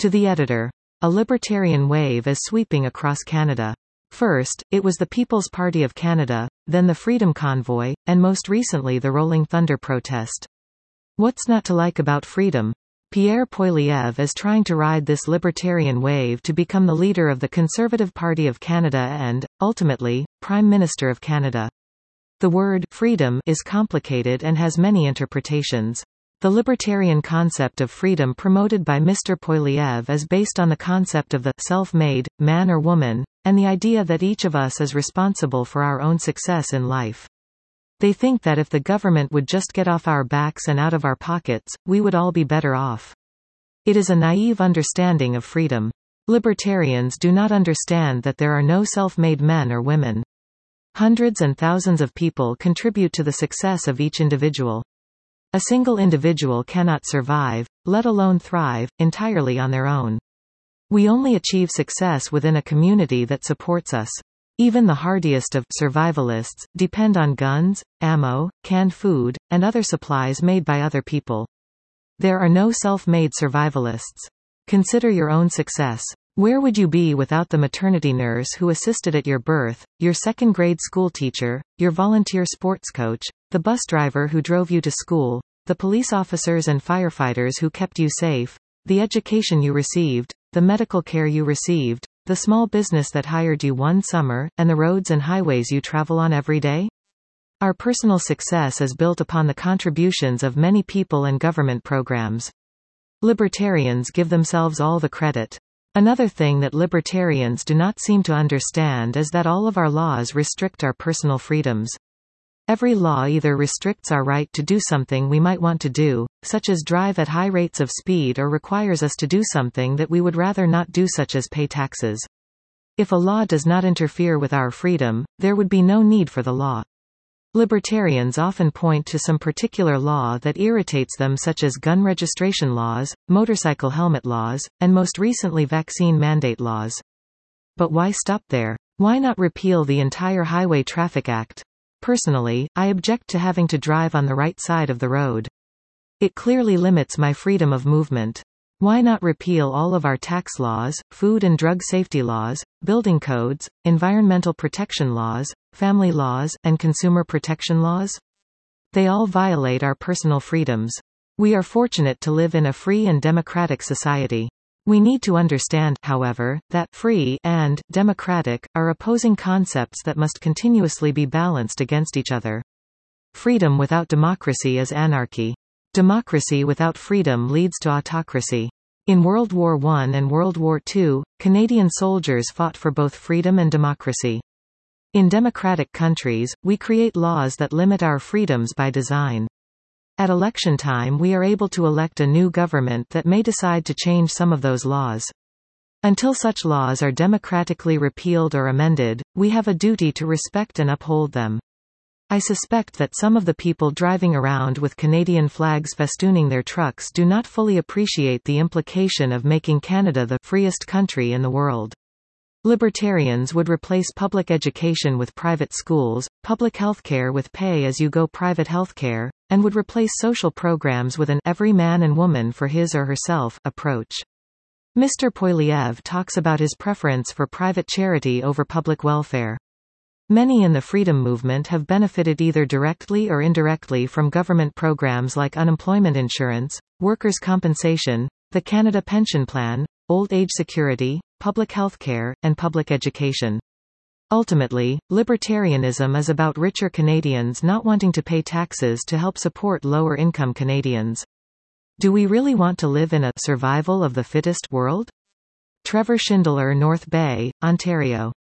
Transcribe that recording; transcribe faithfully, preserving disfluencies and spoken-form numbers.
To the editor. A libertarian wave is sweeping across Canada. First, it was the People's Party of Canada, then the Freedom Convoy, and most recently the Rolling Thunder protest. What's not to like about freedom? Pierre Poilievre is trying to ride this libertarian wave to become the leader of the Conservative Party of Canada and, ultimately, Prime Minister of Canada. The word freedom is complicated and has many interpretations. The libertarian concept of freedom promoted by Mister Poilievre is based on the concept of the self-made man or woman, and the idea that each of us is responsible for our own success in life. They think that if the government would just get off our backs and out of our pockets, we would all be better off. It is a naive understanding of freedom. Libertarians do not understand that there are no self-made men or women. Hundreds and thousands of people contribute to the success of each individual. A single individual cannot survive, let alone thrive, entirely on their own. We only achieve success within a community that supports us. Even the hardiest of survivalists depend on guns, ammo, canned food, and other supplies made by other people. There are no self-made survivalists. Consider your own success. Where would you be without the maternity nurse who assisted at your birth, your second-grade school teacher, your volunteer sports coach, the bus driver who drove you to school, the police officers and firefighters who kept you safe, the education you received, the medical care you received, the small business that hired you one summer, and the roads and highways you travel on every day? Our personal success is built upon the contributions of many people and government programs. Libertarians give themselves all the credit. Another thing that libertarians do not seem to understand is that all of our laws restrict our personal freedoms. Every law either restricts our right to do something we might want to do, such as drive at high rates of speed, or requires us to do something that we would rather not do, such as pay taxes. If a law does not interfere with our freedom, there would be no need for the law. Libertarians often point to some particular law that irritates them, such as gun registration laws, motorcycle helmet laws, and most recently vaccine mandate laws. But why stop there? Why not repeal the entire Highway Traffic Act? Personally, I object to having to drive on the right side of the road. It clearly limits my freedom of movement. Why not repeal all of our tax laws, food and drug safety laws, building codes, environmental protection laws, family laws, and consumer protection laws? They all violate our personal freedoms. We are fortunate to live in a free and democratic society. We need to understand, however, that free and democratic are opposing concepts that must continuously be balanced against each other. Freedom without democracy is anarchy. Democracy without freedom leads to autocracy. In World War One and World War Two, Canadian soldiers fought for both freedom and democracy. In democratic countries, we create laws that limit our freedoms by design. At election time, we are able to elect a new government that may decide to change some of those laws. Until such laws are democratically repealed or amended, we have a duty to respect and uphold them. I suspect that some of the people driving around with Canadian flags festooning their trucks do not fully appreciate the implication of making Canada the freest country in the world. Libertarians would replace public education with private schools, public healthcare with pay-as-you-go private healthcare, and would replace social programs with an every man and woman for his or herself approach. Mister Poilievre talks about his preference for private charity over public welfare. Many in the freedom movement have benefited either directly or indirectly from government programs like unemployment insurance, workers' compensation, the Canada Pension Plan, old age security, public health care, and public education. Ultimately, libertarianism is about richer Canadians not wanting to pay taxes to help support lower-income Canadians. Do we really want to live in a survival of the fittest world? Trevor Schindler, North Bay, Ontario.